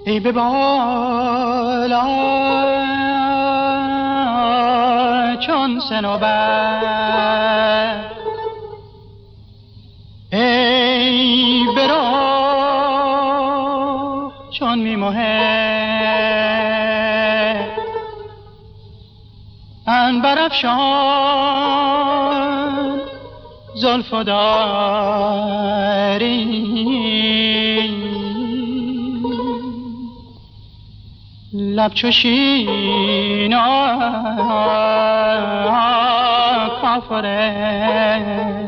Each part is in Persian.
ای به بالا چون صنوبر، ای به رخ چون میموه عنبرافشان زلف و داری، لب چو شین کافره.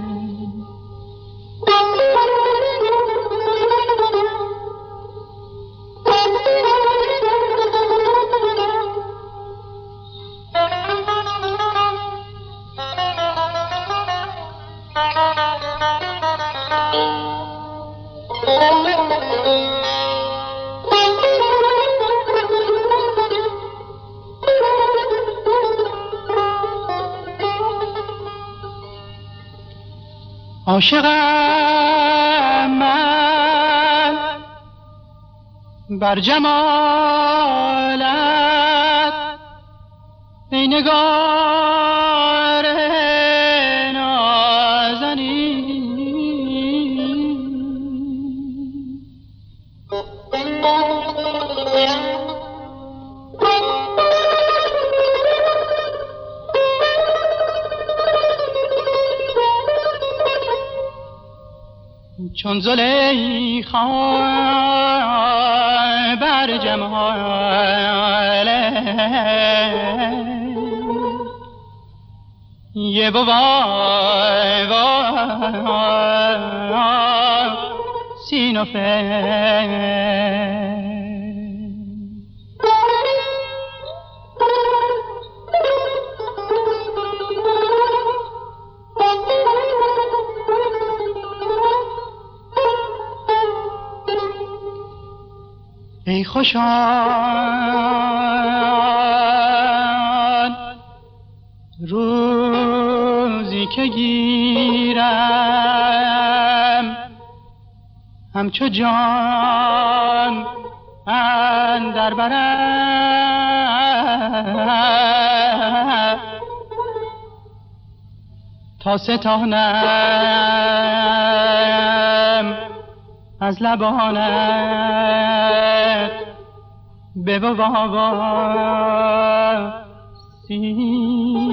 عاشقم من بر جمالت، ای نگار نازنین، چون زلیخا بر جماله یه وای سینوفه. ای خوشان روزی که گیرم همچو جان اندر برم، تا ستانم از لبانت به واسی.